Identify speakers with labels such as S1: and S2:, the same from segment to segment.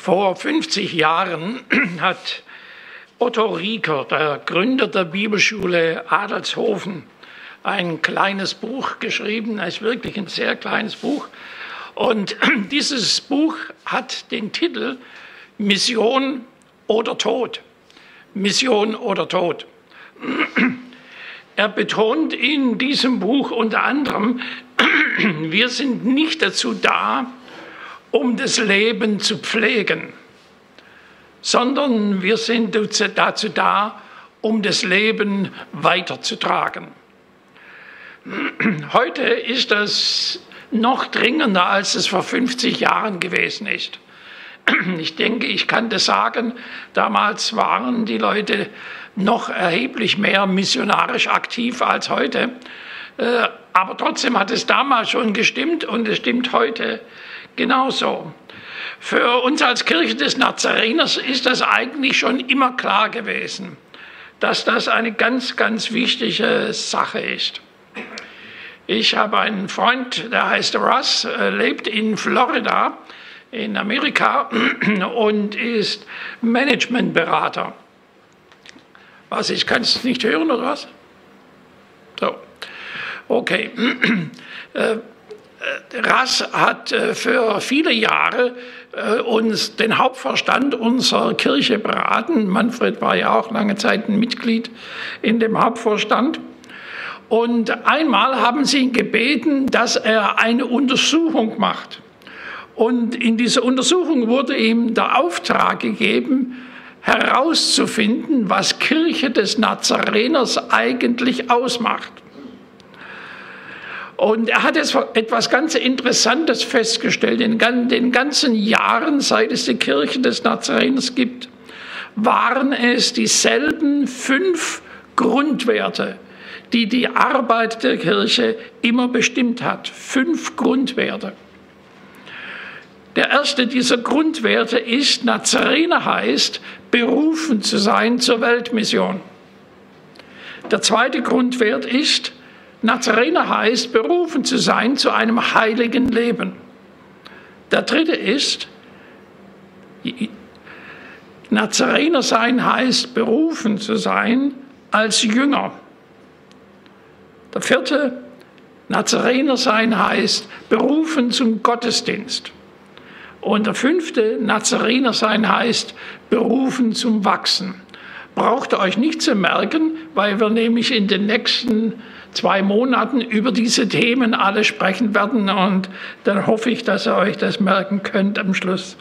S1: Vor 50 Jahren hat Otto Rieker, der Gründer der Bibelschule Adelshofen, ein kleines Buch geschrieben. Es ist wirklich ein sehr kleines Buch. Und dieses Buch hat den Titel Mission oder Tod. Mission oder Tod. Er betont in diesem Buch unter anderem, wir sind nicht dazu da, um das Leben zu pflegen, sondern wir sind dazu da, um das Leben weiterzutragen. Heute ist das noch dringender, als es vor 50 Jahren gewesen ist. Ich denke, ich kann das sagen, damals waren die Leute noch erheblich mehr missionarisch aktiv als heute. Aber trotzdem hat es damals schon gestimmt und es stimmt heute genauso. Für uns als Kirche des Nazareners ist das eigentlich schon immer klar gewesen, dass das eine ganz, ganz wichtige Sache ist. Ich habe einen Freund, der heißt Russ, lebt in Florida, in Amerika und ist Managementberater. Was, ich kann es nicht hören oder was? So, okay. Russ hat für viele Jahre uns den Hauptvorstand unserer Kirche beraten. Manfred war ja auch lange Zeit ein Mitglied in dem Hauptvorstand. Und einmal haben sie ihn gebeten, dass er eine Untersuchung macht. Und in dieser Untersuchung wurde ihm der Auftrag gegeben, herauszufinden, was Kirche des Nazareners eigentlich ausmacht. Und er hat jetzt etwas ganz Interessantes festgestellt. In den ganzen Jahren, seit es die Kirche des Nazareners gibt, waren es dieselben 5 Grundwerte, die die Arbeit der Kirche immer bestimmt hat. 5 Grundwerte. Der erste dieser Grundwerte ist, Nazarener heißt, berufen zu sein zur Weltmission. Der zweite Grundwert ist, Nazarener heißt, berufen zu sein zu einem heiligen Leben. Der dritte ist, Nazarener sein heißt, berufen zu sein als Jünger. Der vierte, Nazarener sein heißt, berufen zum Gottesdienst. Und der fünfte, Nazarener sein heißt, berufen zum Wachsen. Braucht ihr euch nicht zu merken, weil wir nämlich in den nächsten 2 Monaten über diese Themen alle sprechen werden. Und dann hoffe ich, dass ihr euch das merken könnt am Schluss.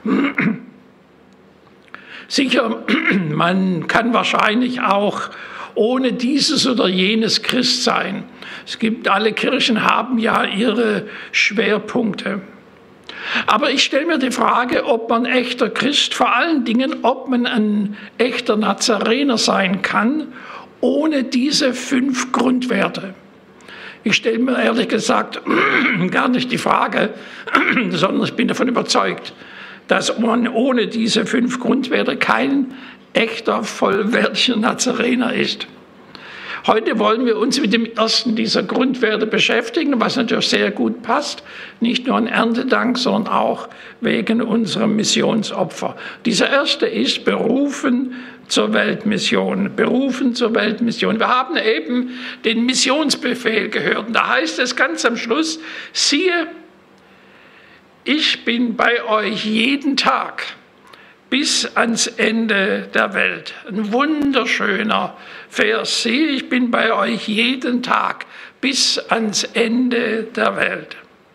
S1: Sicher, man kann wahrscheinlich auch ohne dieses oder jenes Christ sein. Alle Kirchen haben ja ihre Schwerpunkte. Aber ich stelle mir die Frage, ob man echter Christ, vor allen Dingen, ob man ein echter Nazarener sein kann, ohne diese 5 Grundwerte. Ich stelle mir ehrlich gesagt gar nicht die Frage, sondern ich bin davon überzeugt, dass man ohne diese 5 Grundwerte kein echter, vollwertiger Nazarener ist. Heute wollen wir uns mit dem ersten dieser Grundwerte beschäftigen, was natürlich sehr gut passt, nicht nur an Erntedank, sondern auch wegen unserer Missionsopfer. Dieser erste ist berufen zur Weltmission, berufen zur Weltmission. Wir haben eben den Missionsbefehl gehört und da heißt es ganz am Schluss, siehe, ich bin bei euch jeden Tag bis ans Ende der Welt. Ein wunderschöner Vers. Siehe, ich bin bei euch jeden Tag bis ans Ende der Welt.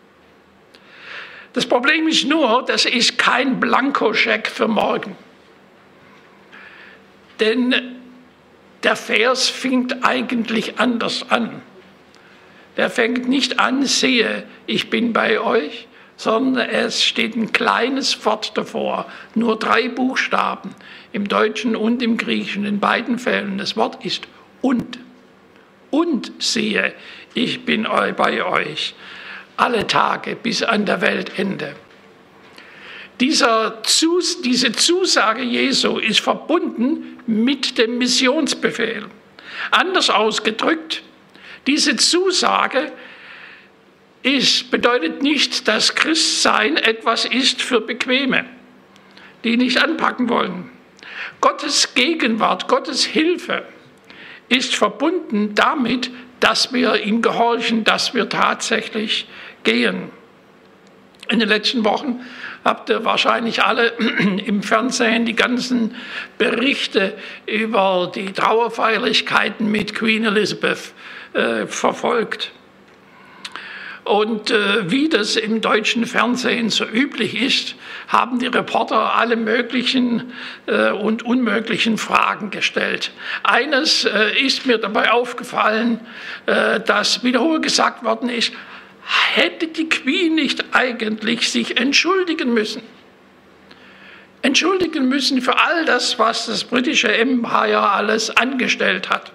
S1: Das Problem ist nur, das ist kein Blankoscheck für morgen. Denn der Vers fängt eigentlich anders an. Der fängt nicht an, siehe, ich bin bei euch, sondern es steht ein kleines Wort davor, nur 3 Buchstaben, im Deutschen und im Griechischen, in beiden Fällen. Das Wort ist und. Und siehe, ich bin bei euch, alle Tage bis an der Weltende. Diese Zusage Jesu ist verbunden mit dem Missionsbefehl. Anders ausgedrückt, diese Zusage bedeutet nicht, dass Christsein etwas ist für Bequeme, die nicht anpacken wollen. Gottes Gegenwart, Gottes Hilfe ist verbunden damit, dass wir ihm gehorchen, dass wir tatsächlich gehen. In den letzten Wochen habt ihr wahrscheinlich alle im Fernsehen die ganzen Berichte über die Trauerfeierlichkeiten mit Queen Elizabeth verfolgt. Und wie das im deutschen Fernsehen so üblich ist, haben die Reporter alle möglichen und unmöglichen Fragen gestellt. Eines ist mir dabei aufgefallen, dass wiederholt gesagt worden ist, hätte die Queen nicht eigentlich sich entschuldigen müssen? Entschuldigen müssen für all das, was das britische Empire alles angestellt hat.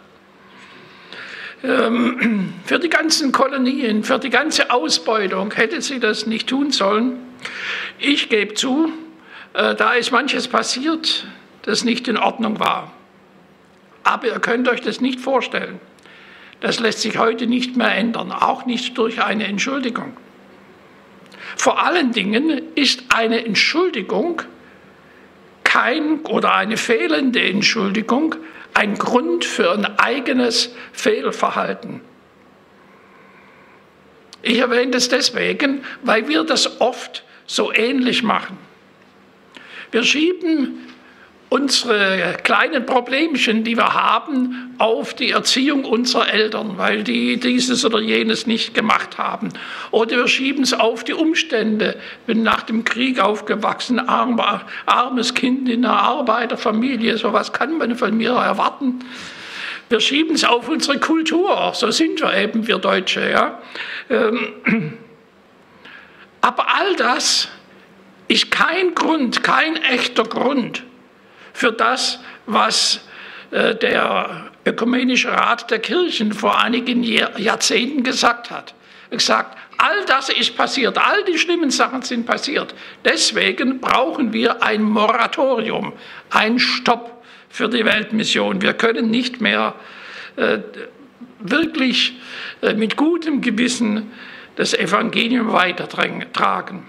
S1: Für die ganzen Kolonien, für die ganze Ausbeutung hätte sie das nicht tun sollen. Ich gebe zu, da ist manches passiert, das nicht in Ordnung war. Aber ihr könnt euch das nicht vorstellen. Das lässt sich heute nicht mehr ändern, auch nicht durch eine Entschuldigung. Vor allen Dingen ist eine Entschuldigung oder eine fehlende Entschuldigung ein Grund für ein eigenes Fehlverhalten. Ich erwähne das deswegen, weil wir das oft so ähnlich machen. Wir schieben unsere kleinen Problemchen, die wir haben, auf die Erziehung unserer Eltern, weil die dieses oder jenes nicht gemacht haben. Oder wir schieben es auf die Umstände. Bin nach dem Krieg aufgewachsen, armes Kind in einer Arbeiterfamilie, sowas kann man von mir erwarten. Wir schieben es auf unsere Kultur, so sind wir eben, wir Deutsche. Ja? Aber all das ist kein Grund, kein echter Grund für das, was der Ökumenische Rat der Kirchen vor einigen Jahrzehnten gesagt hat. Er hat gesagt, all das ist passiert, all die schlimmen Sachen sind passiert. Deswegen brauchen wir ein Moratorium, einen Stopp für die Weltmission. Wir können nicht mehr wirklich mit gutem Gewissen das Evangelium weitertragen.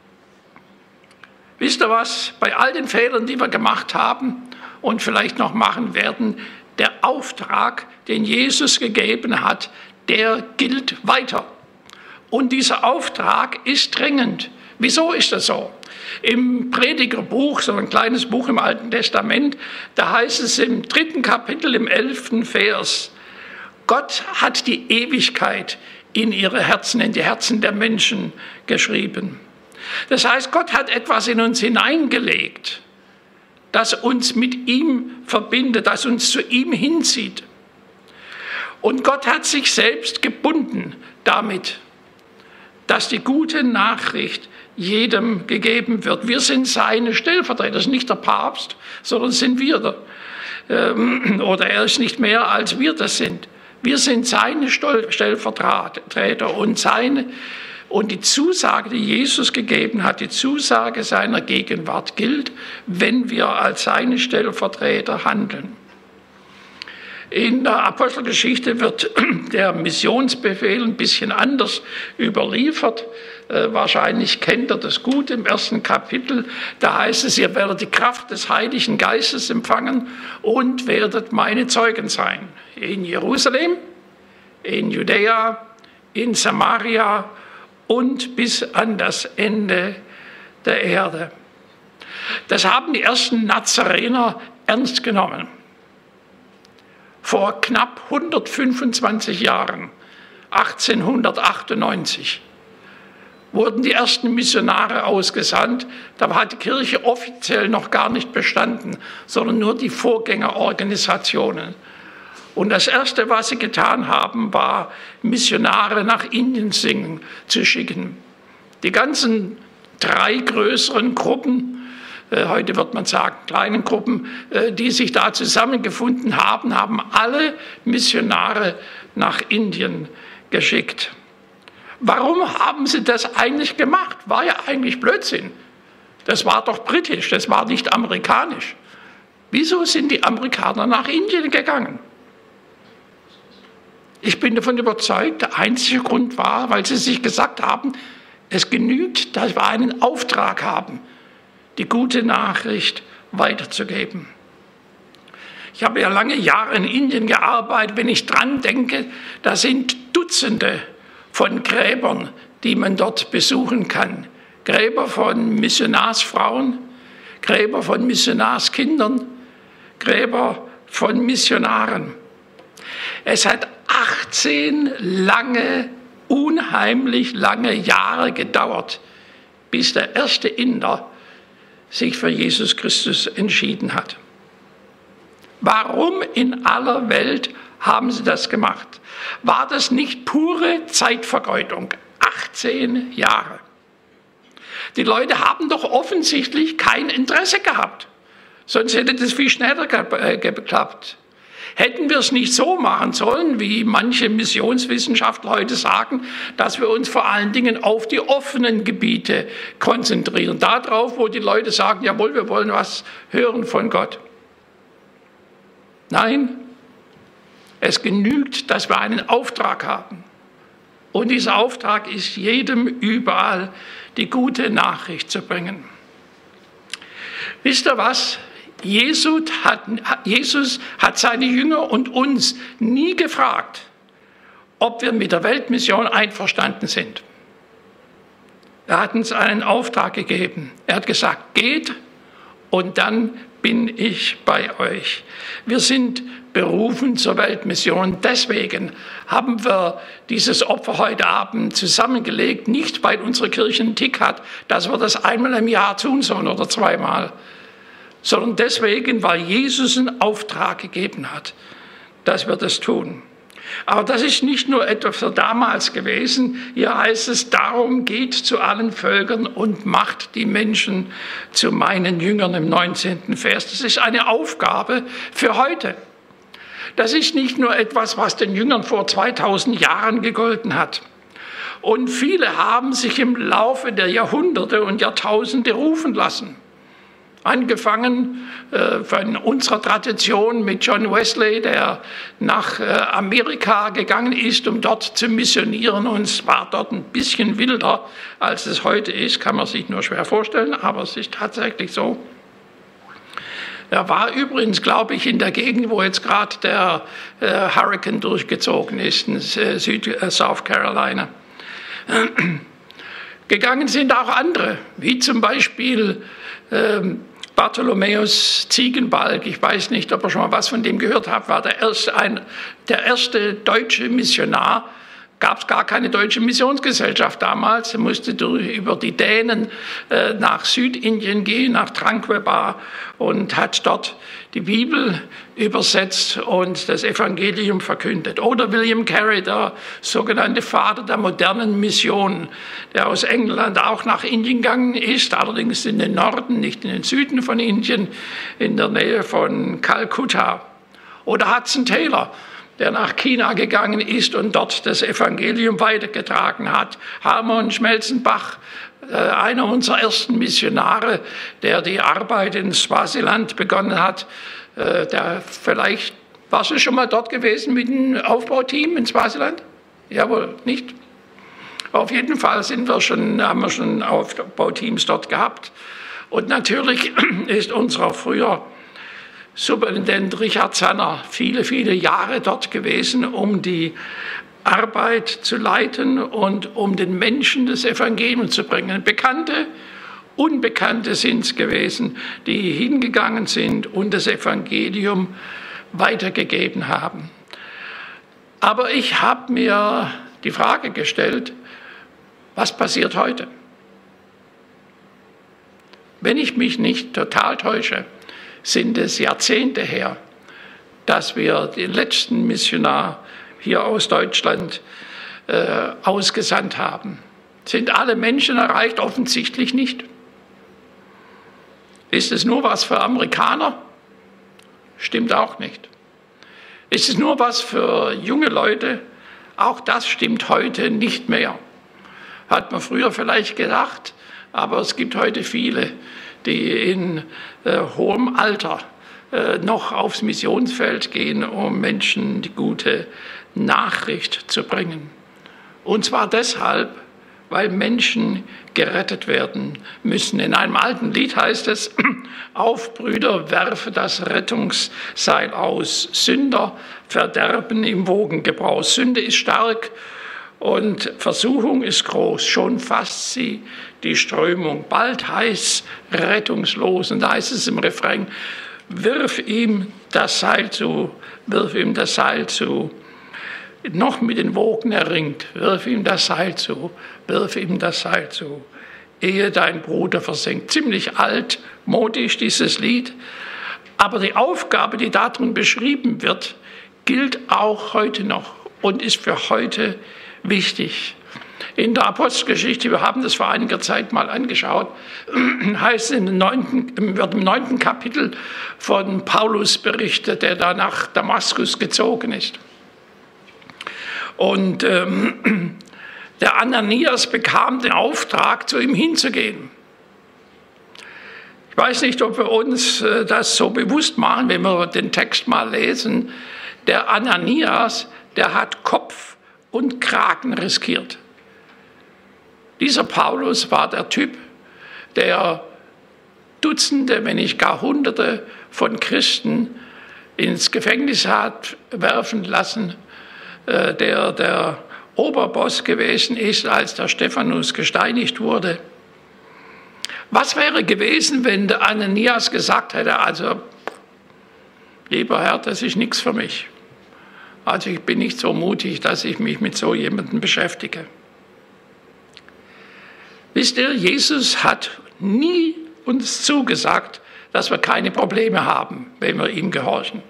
S1: Wisst ihr was? Bei all den Fehlern, die wir gemacht haben und vielleicht noch machen werden, der Auftrag, den Jesus gegeben hat, der gilt weiter. Und dieser Auftrag ist dringend. Wieso ist das so? Im Predigerbuch, so ein kleines Buch im Alten Testament, da heißt es im 3. Kapitel, im 11. Vers, Gott hat die Ewigkeit in ihre Herzen, in die Herzen der Menschen geschrieben. Das heißt, Gott hat etwas in uns hineingelegt, das uns mit ihm verbindet, das uns zu ihm hinzieht. Und Gott hat sich selbst gebunden damit, dass die gute Nachricht jedem gegeben wird. Wir sind seine Stellvertreter, das ist nicht der Papst, sondern sind wir. Oder er ist nicht mehr, als wir das sind. Wir sind seine Stellvertreter und die Zusage, die Jesus gegeben hat, die Zusage seiner Gegenwart gilt, wenn wir als seine Stellvertreter handeln. In der Apostelgeschichte wird der Missionsbefehl ein bisschen anders überliefert. Wahrscheinlich kennt ihr das gut im 1. Kapitel. Da heißt es, ihr werdet die Kraft des Heiligen Geistes empfangen und werdet meine Zeugen sein. In Jerusalem, in Judäa, in Samaria und bis an das Ende der Erde. Das haben die ersten Nazarener ernst genommen. Vor knapp 125 Jahren, 1898, wurden die ersten Missionare ausgesandt. Da hat die Kirche offiziell noch gar nicht bestanden, sondern nur die Vorgängerorganisationen. Und das Erste, was sie getan haben, war, Missionare nach Indien zu schicken. Die ganzen 3 größeren Gruppen, heute wird man sagen kleinen Gruppen, die sich da zusammengefunden haben, haben alle Missionare nach Indien geschickt. Warum haben sie das eigentlich gemacht? War ja eigentlich Blödsinn. Das war doch britisch, das war nicht amerikanisch. Wieso sind die Amerikaner nach Indien gegangen? Ich bin davon überzeugt, der einzige Grund war, weil sie sich gesagt haben, es genügt, dass wir einen Auftrag haben. die gute Nachricht weiterzugeben. Ich habe ja lange Jahre in Indien gearbeitet. Wenn ich dran denke, da sind Dutzende von Gräbern, die man dort besuchen kann. Gräber von Missionarsfrauen, Gräber von Missionarskindern, Gräber von Missionaren. Es hat 18 unheimlich lange Jahre gedauert, bis der erste Inder sich für Jesus Christus entschieden hat. Warum in aller Welt haben sie das gemacht? War das nicht pure Zeitvergeudung? 18 Jahre. Die Leute haben doch offensichtlich kein Interesse gehabt. Sonst hätte das viel schneller geklappt. Hätten wir es nicht so machen sollen, wie manche Missionswissenschaftler heute sagen, dass wir uns vor allen Dingen auf die offenen Gebiete konzentrieren. Darauf, wo die Leute sagen, jawohl, wir wollen was hören von Gott. Nein, es genügt, dass wir einen Auftrag haben. Und dieser Auftrag ist, jedem überall die gute Nachricht zu bringen. Wisst ihr was? Jesus hat seine Jünger und uns nie gefragt, ob wir mit der Weltmission einverstanden sind. Er hat uns einen Auftrag gegeben. Er hat gesagt, geht und dann bin ich bei euch. Wir sind berufen zur Weltmission. Deswegen haben wir dieses Opfer heute Abend zusammengelegt, nicht weil unsere Kirche einen Tick hat, dass wir das einmal im Jahr tun sollen oder zweimal, sondern deswegen, weil Jesus einen Auftrag gegeben hat, dass wir das tun. Aber das ist nicht nur etwas für damals gewesen. Hier heißt es, darum geht zu allen Völkern und macht die Menschen zu meinen Jüngern im 19. Vers. Das ist eine Aufgabe für heute. Das ist nicht nur etwas, was den Jüngern vor 2000 Jahren gegolten hat. Und viele haben sich im Laufe der Jahrhunderte und Jahrtausende rufen lassen. Angefangen von unserer Tradition mit John Wesley, der nach Amerika gegangen ist, um dort zu missionieren. Und es war dort ein bisschen wilder, als es heute ist, kann man sich nur schwer vorstellen, aber es ist tatsächlich so. Er war übrigens, glaube ich, in der Gegend, wo jetzt gerade der Hurricane durchgezogen ist, in South Carolina. Gegangen sind auch andere, wie zum Beispiel Bartholomäus Ziegenbalg. Ich weiß nicht, ob ihr schon mal was von dem gehört habt, war der erste deutsche Missionar. Gab es gar keine deutsche Missionsgesellschaft damals. Er musste über die Dänen nach Südindien gehen, nach Tranquebar, und hat dort die Bibel übersetzt und das Evangelium verkündet. Oder William Carey, der sogenannte Vater der modernen Mission, der aus England auch nach Indien gegangen ist, allerdings in den Norden, nicht in den Süden von Indien, in der Nähe von Kalkutta. Oder Hudson Taylor, der nach China gegangen ist und dort das Evangelium weitergetragen hat. Harmon Schmelzenbach, einer unserer ersten Missionare, der die Arbeit in Swasiland begonnen hat. Vielleicht warst du schon mal dort gewesen mit dem Aufbauteam in Swasiland? Jawohl, nicht? Auf jeden Fall haben wir schon Aufbauteams dort gehabt. Und natürlich ist unser früher Superintendent Richard Zanner viele, viele Jahre dort gewesen, um die Arbeit zu leiten und um den Menschen das Evangelium zu bringen. Bekannte, Unbekannte sind es gewesen, die hingegangen sind und das Evangelium weitergegeben haben. Aber ich habe mir die Frage gestellt, was passiert heute? Wenn ich mich nicht total täusche, sind es Jahrzehnte her, dass wir den letzten Missionar hier aus Deutschland ausgesandt haben. Sind alle Menschen erreicht? Offensichtlich nicht. Ist es nur was für Amerikaner? Stimmt auch nicht. Ist es nur was für junge Leute? Auch das stimmt heute nicht mehr. Hat man früher vielleicht gedacht, aber es gibt heute viele, die in hohem Alter noch aufs Missionsfeld gehen, um Menschen die gute Nachricht zu bringen. Und zwar deshalb, weil Menschen gerettet werden müssen. In einem alten Lied heißt es, auf Brüder, werfe das Rettungsseil aus. Sünder verderben im Wogengebrauch. Sünde ist stark und Versuchung ist groß. Schon fasst sie die Strömung. Bald heißt rettungslos. Und da heißt es im Refrain, wirf ihm das Seil zu, wirf ihm das Seil zu. Noch mit den Wogen erringt, wirf ihm das Seil zu, wirf ihm das Seil zu, ehe dein Bruder versinkt. Ziemlich altmodisch dieses Lied, aber die Aufgabe, die darin beschrieben wird, gilt auch heute noch und ist für heute wichtig. In der Apostelgeschichte, wir haben das vor einiger Zeit mal angeschaut, heißt wird im 9. Kapitel von Paulus berichtet, der da nach Damaskus gezogen ist. Und der Ananias bekam den Auftrag, zu ihm hinzugehen. Ich weiß nicht, ob wir uns das so bewusst machen, wenn wir den Text mal lesen. Der Ananias, der hat Kopf und Kragen riskiert. Dieser Paulus war der Typ, der Dutzende, wenn nicht gar Hunderte von Christen ins Gefängnis hat werfen lassen, der Oberboss gewesen ist, als der Stephanus gesteinigt wurde. Was wäre gewesen, wenn der Ananias gesagt hätte, also, lieber Herr, das ist nichts für mich. Also ich bin nicht so mutig, dass ich mich mit so jemandem beschäftige. Wisst ihr, Jesus hat nie uns zugesagt, dass wir keine Probleme haben, wenn wir ihm gehorchen.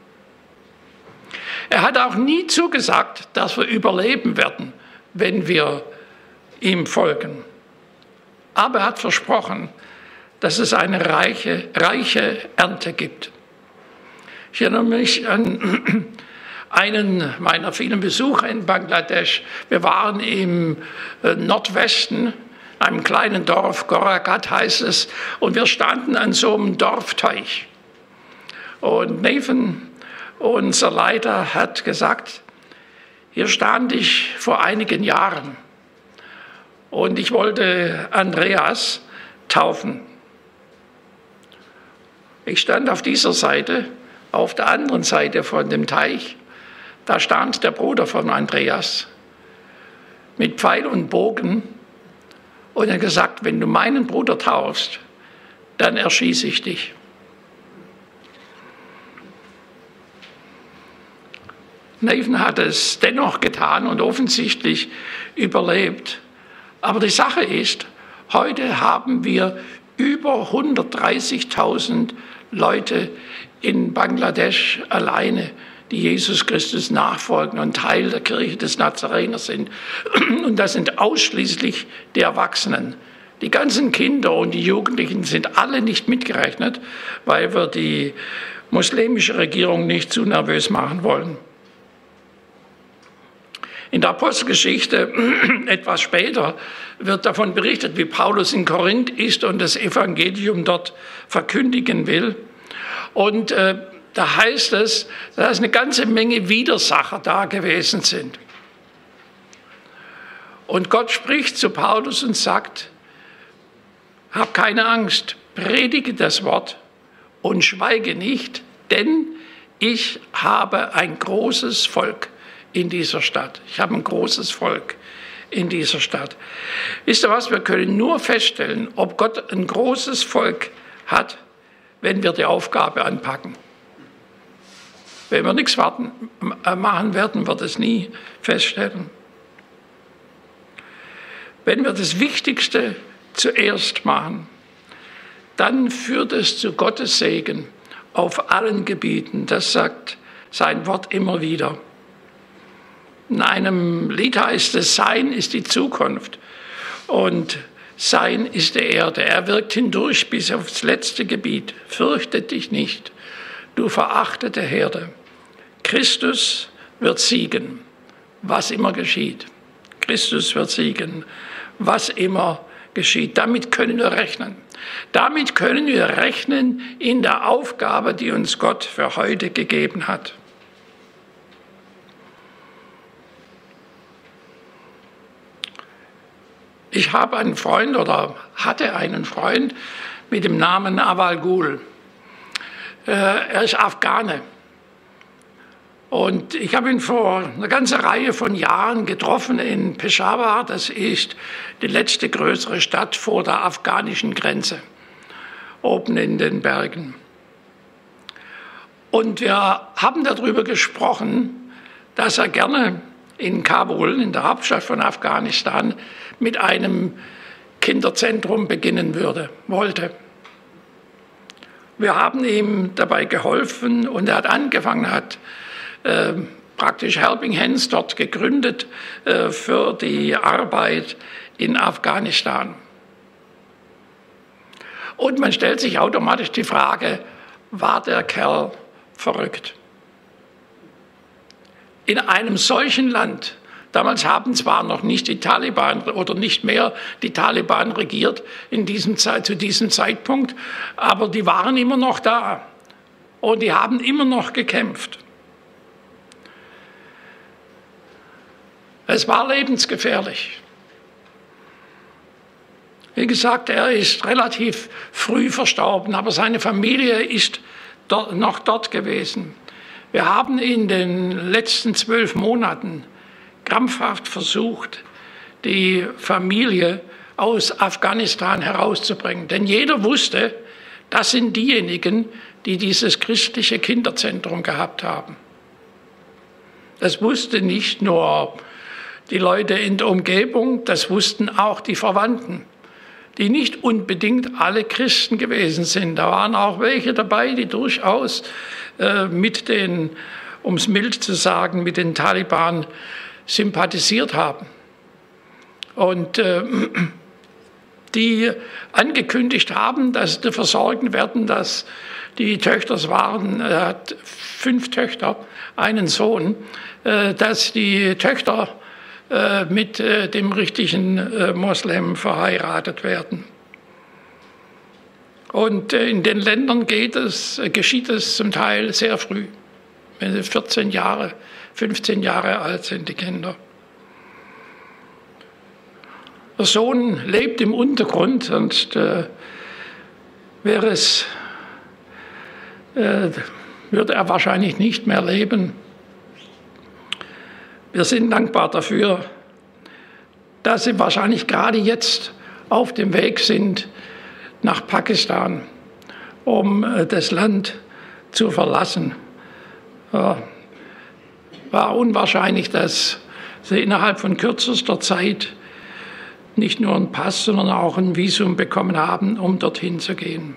S1: Er hat auch nie zugesagt, dass wir überleben werden, wenn wir ihm folgen. Aber er hat versprochen, dass es eine reiche Ernte gibt. Ich erinnere mich an einen meiner vielen Besuche in Bangladesch. Wir waren im Nordwesten, einem kleinen Dorf, Goragat heißt es, und wir standen an so einem Dorfteich. Und Nathan, unser Leiter, hat gesagt, hier stand ich vor einigen Jahren und ich wollte Andreas taufen. Ich stand auf dieser Seite, auf der anderen Seite von dem Teich, da stand der Bruder von Andreas mit Pfeil und Bogen und er hat gesagt, wenn du meinen Bruder taufst, dann erschieße ich dich. Nathan hat es dennoch getan und offensichtlich überlebt. Aber die Sache ist, heute haben wir über 130.000 Leute in Bangladesch alleine, die Jesus Christus nachfolgen und Teil der Kirche des Nazarener sind. Und das sind ausschließlich die Erwachsenen. Die ganzen Kinder und die Jugendlichen sind alle nicht mitgerechnet, weil wir die muslimische Regierung nicht zu nervös machen wollen. In der Apostelgeschichte, etwas später, wird davon berichtet, wie Paulus in Korinth ist und das Evangelium dort verkündigen will. Und da heißt es, dass eine ganze Menge Widersacher da gewesen sind. Und Gott spricht zu Paulus und sagt, hab keine Angst, predige das Wort und schweige nicht, denn ich habe ein großes Volk in dieser Stadt. Ich habe ein großes Volk in dieser Stadt. Wisst ihr was, wir können nur feststellen, ob Gott ein großes Volk hat, wenn wir die Aufgabe anpacken. Wenn wir nichts machen werden, wird es nie feststellen. Wenn wir das Wichtigste zuerst machen, dann führt es zu Gottes Segen auf allen Gebieten. Das sagt sein Wort immer wieder. In einem Lied heißt es, sein ist die Zukunft und sein ist die Erde. Er wirkt hindurch bis aufs letzte Gebiet. Fürchte dich nicht, du verachtete Herde. Christus wird siegen, was immer geschieht. Christus wird siegen, was immer geschieht. Damit können wir rechnen. Damit können wir rechnen in der Aufgabe, die uns Gott für heute gegeben hat. Ich habe einen Freund oder hatte einen Freund mit dem Namen Awal Gul. Er ist Afghane. Und ich habe ihn vor einer ganzen Reihe von Jahren getroffen in Peshawar. Das ist die letzte größere Stadt vor der afghanischen Grenze, oben in den Bergen. Und wir haben darüber gesprochen, dass er gerne in Kabul, in der Hauptstadt von Afghanistan, mit einem Kinderzentrum beginnen wollte. Wir haben ihm dabei geholfen und er hat angefangen, praktisch Helping Hands dort gegründet für die Arbeit in Afghanistan. Und man stellt sich automatisch die Frage, war der Kerl verrückt? In einem solchen Land, damals haben zwar noch nicht die Taliban oder nicht mehr die Taliban regiert zu diesem Zeitpunkt, aber die waren immer noch da und die haben immer noch gekämpft. Es war lebensgefährlich. Wie gesagt, er ist relativ früh verstorben, aber seine Familie ist noch dort gewesen. Wir haben in den letzten 12 Monaten krampfhaft versucht, die Familie aus Afghanistan herauszubringen. Denn jeder wusste, das sind diejenigen, die dieses christliche Kinderzentrum gehabt haben. Das wusste nicht nur die Leute in der Umgebung, das wussten auch die Verwandten, die nicht unbedingt alle Christen gewesen sind. Da waren auch welche dabei, die durchaus um es mild zu sagen, mit den Taliban sympathisiert haben. Und die angekündigt haben, dass sie dafür sorgen werden, dass die Töchter, er hat 5 Töchter, einen Sohn, dass die Töchter mit dem richtigen Moslem verheiratet werden. Und in den Ländern geschieht es zum Teil sehr früh, wenn sie 14 Jahre, 15 Jahre alt sind, die Kinder. Der Sohn lebt im Untergrund und würde er wahrscheinlich nicht mehr leben. Wir sind dankbar dafür, dass sie wahrscheinlich gerade jetzt auf dem Weg sind nach Pakistan, um das Land zu verlassen. War unwahrscheinlich, dass sie innerhalb von kürzester Zeit nicht nur einen Pass, sondern auch ein Visum bekommen haben, um dorthin zu gehen.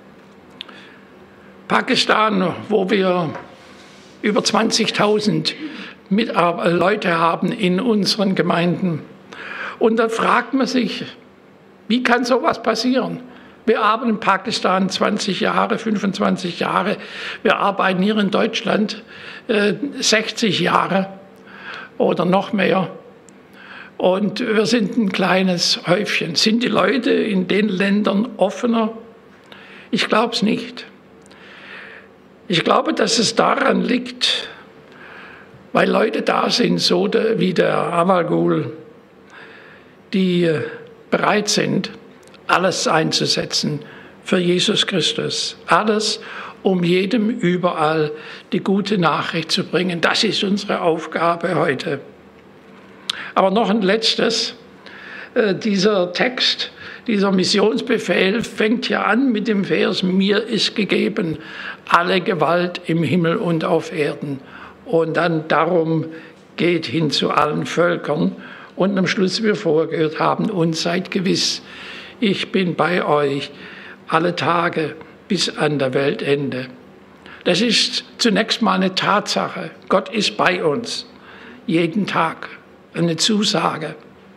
S1: Pakistan, wo wir über 20.000 Leute haben in unseren Gemeinden. Und dann fragt man sich, wie kann sowas passieren? Wir arbeiten in Pakistan 20 Jahre, 25 Jahre. Wir arbeiten hier in Deutschland 60 Jahre oder noch mehr. Und wir sind ein kleines Häufchen. Sind die Leute in den Ländern offener? Ich glaube es nicht. Ich glaube, dass es daran liegt, weil Leute da sind, so wie der Awal Gul, die bereit sind, alles einzusetzen für Jesus Christus. Alles, um jedem überall die gute Nachricht zu bringen. Das ist unsere Aufgabe heute. Aber noch ein letztes. Dieser Text, dieser Missionsbefehl fängt ja an mit dem Vers: Mir ist gegeben alle Gewalt im Himmel und auf Erden. Und dann darum geht hin zu allen Völkern. Und am Schluss, wie wir vorher gehört haben, und seid gewiss, ich bin bei euch alle Tage bis an der Weltende. Das ist zunächst mal eine Tatsache. Gott ist bei uns, jeden Tag, eine Zusage.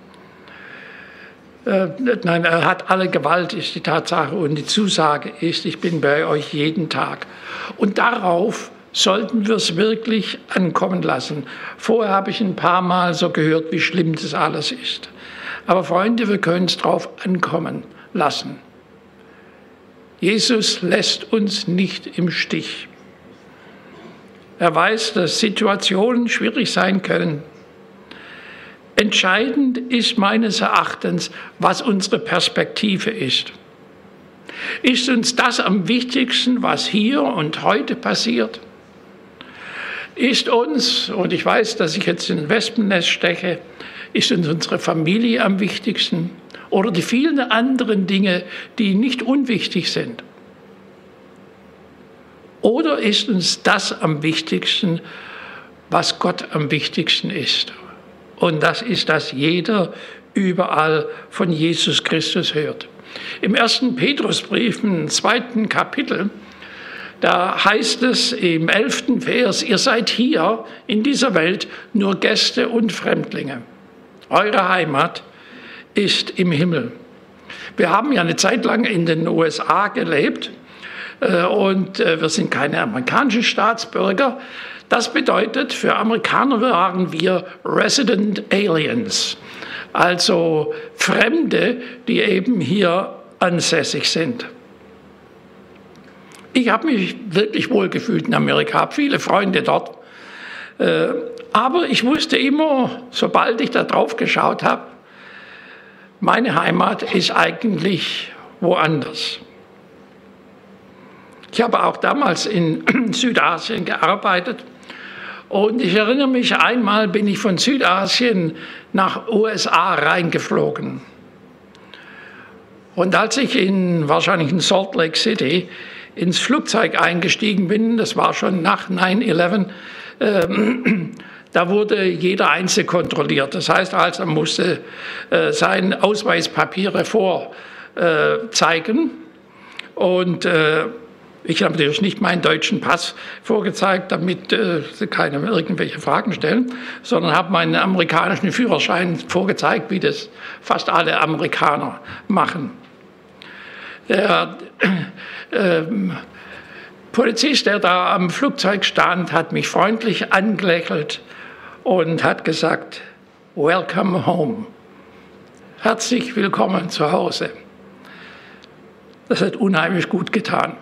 S1: Nein, er hat alle Gewalt, ist die Tatsache, und die Zusage ist, ich bin bei euch jeden Tag. Und darauf sollten wir es wirklich ankommen lassen. Vorher habe ich ein paar Mal so gehört, wie schlimm das alles ist. Aber Freunde, wir können es drauf ankommen lassen. Jesus lässt uns nicht im Stich. Er weiß, dass Situationen schwierig sein können. Entscheidend ist meines Erachtens, was unsere Perspektive ist. Ist uns das am wichtigsten, was hier und heute passiert? Ist uns, und ich weiß, dass ich jetzt in ein Wespennest steche, ist uns unsere Familie am wichtigsten oder die vielen anderen Dinge, die nicht unwichtig sind? Oder ist uns das am wichtigsten, was Gott am wichtigsten ist? Und das ist, dass jeder überall von Jesus Christus hört. Im 1. Petrusbrief, im 2. Kapitel, da heißt es im 11. Vers, ihr seid hier in dieser Welt nur Gäste und Fremdlinge. Eure Heimat ist im Himmel. Wir haben ja eine Zeit lang in den USA gelebt und wir sind keine amerikanischen Staatsbürger. Das bedeutet, für Amerikaner waren wir Resident Aliens, also Fremde, die eben hier ansässig sind. Ich habe mich wirklich wohl gefühlt in Amerika, habe viele Freunde dort. Aber ich wusste immer, sobald ich da drauf geschaut habe, meine Heimat ist eigentlich woanders. Ich habe auch damals in Südasien gearbeitet. Und ich erinnere mich, einmal bin ich von Südasien nach USA reingeflogen. Und als ich wahrscheinlich in Salt Lake City ins Flugzeug eingestiegen bin, das war schon nach 9/11, da wurde jeder Einzelne kontrolliert. Das heißt also, man musste seine Ausweispapiere vorzeigen. Und ich habe natürlich nicht meinen deutschen Pass vorgezeigt, damit sie keine irgendwelche Fragen stellen, sondern habe meinen amerikanischen Führerschein vorgezeigt, wie das fast alle Amerikaner machen. Der Polizist, der da am Flugzeug stand, hat mich freundlich angelächelt und hat gesagt, "Welcome home." Herzlich willkommen zu Hause. Das hat unheimlich gut getan,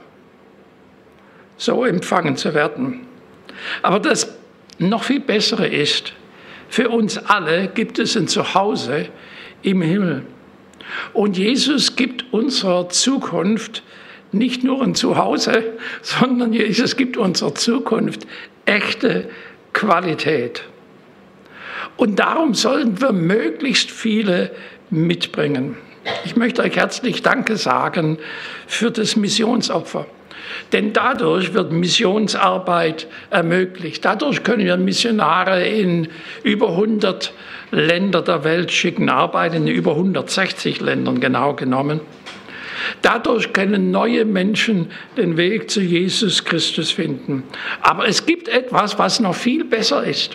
S1: so empfangen zu werden. Aber das noch viel Bessere ist, für uns alle gibt es ein Zuhause im Himmel. Und Jesus gibt unserer Zukunft nicht nur ein Zuhause, sondern Jesus gibt unserer Zukunft echte Qualität. Und darum sollten wir möglichst viele mitbringen. Ich möchte euch herzlich Danke sagen für das Missionsopfer. Denn dadurch wird Missionsarbeit ermöglicht. Dadurch können wir Missionare in über 100 Länder der Welt schicken, arbeiten in über 160 Ländern genau genommen. Dadurch können neue Menschen den Weg zu Jesus Christus finden. Aber es gibt etwas, was noch viel besser ist.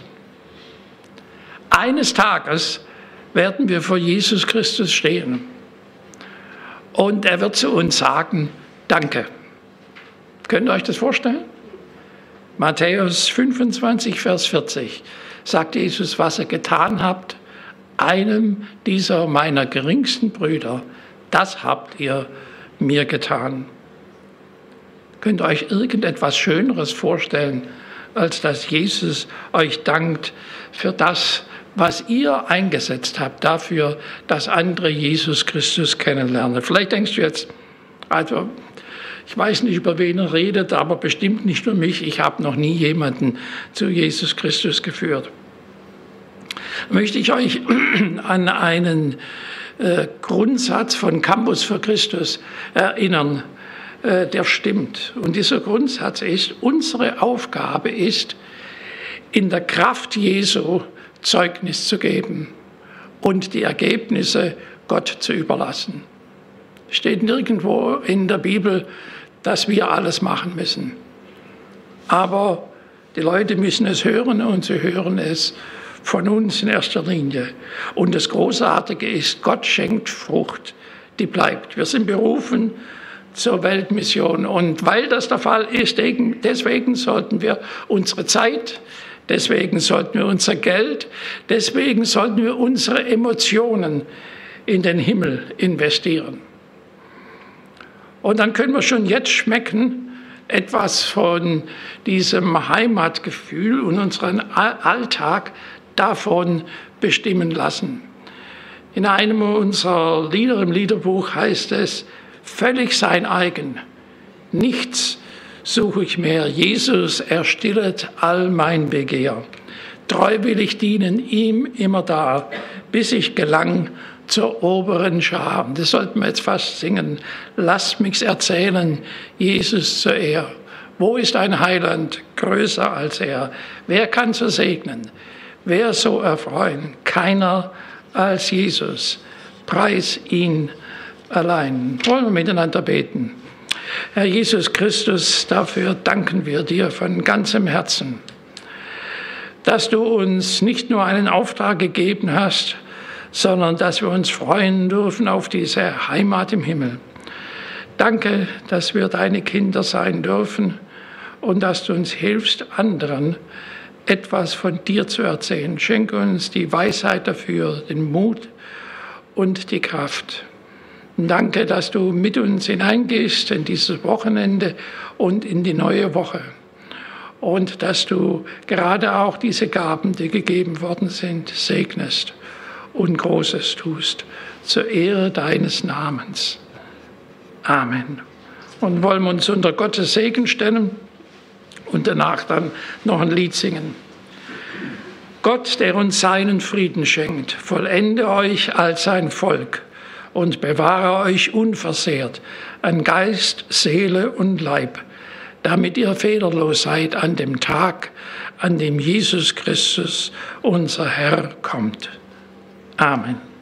S1: Eines Tages werden wir vor Jesus Christus stehen. Und er wird zu uns sagen, danke. Könnt ihr euch das vorstellen? Matthäus 25, Vers 40 sagt Jesus, was ihr getan habt, einem dieser meiner geringsten Brüder, das habt ihr mir getan. Könnt ihr euch irgendetwas Schöneres vorstellen, als dass Jesus euch dankt für das, was ihr eingesetzt habt, dafür, dass andere Jesus Christus kennenlernen. Vielleicht denkst du jetzt, also ich weiß nicht, über wen er redet, aber bestimmt nicht nur mich. Ich habe noch nie jemanden zu Jesus Christus geführt. Möchte ich euch an einen Grundsatz von Campus für Christus erinnern, der stimmt. Und dieser Grundsatz ist, unsere Aufgabe ist, in der Kraft Jesu Zeugnis zu geben und die Ergebnisse Gott zu überlassen. Steht nirgendwo in der Bibel, dass wir alles machen müssen. Aber die Leute müssen es hören und sie hören es von uns in erster Linie. Und das Großartige ist, Gott schenkt Frucht, die bleibt. Wir sind berufen zur Weltmission. Und weil das der Fall ist, deswegen sollten wir unsere Zeit, deswegen sollten wir unser Geld, deswegen sollten wir unsere Emotionen in den Himmel investieren. Und dann können wir schon jetzt schmecken, etwas von diesem Heimatgefühl und unseren Alltag davon bestimmen lassen. In einem unserer Lieder im Liederbuch heißt es, völlig sein eigen, nichts suche ich mehr. Jesus erstillet all mein Begehr. Treu will ich dienen, ihm immer da, bis ich gelang zur oberen Schar. Das sollten wir jetzt fast singen. Lasst mich's erzählen, Jesus zur Ehr. Wo ist ein Heiland größer als er? Wer kann so segnen? Wer so erfreuen? Keiner als Jesus. Preis ihn allein. Wollen wir miteinander beten. Herr Jesus Christus, dafür danken wir dir von ganzem Herzen, dass du uns nicht nur einen Auftrag gegeben hast, sondern dass wir uns freuen dürfen auf diese Heimat im Himmel. Danke, dass wir deine Kinder sein dürfen und dass du uns hilfst, anderen etwas von dir zu erzählen. Schenke uns die Weisheit dafür, den Mut und die Kraft. Und danke, dass du mit uns hineingehst in dieses Wochenende und in die neue Woche. Und dass du gerade auch diese Gaben, die gegeben worden sind, segnest und Großes tust, zur Ehre deines Namens. Amen. Und wollen wir uns unter Gottes Segen stellen und danach dann noch ein Lied singen. Gott, der uns seinen Frieden schenkt, vollende euch als sein Volk und bewahre euch unversehrt an Geist, Seele und Leib, damit ihr fehlerlos seid an dem Tag, an dem Jesus Christus, unser Herr, kommt. Amen.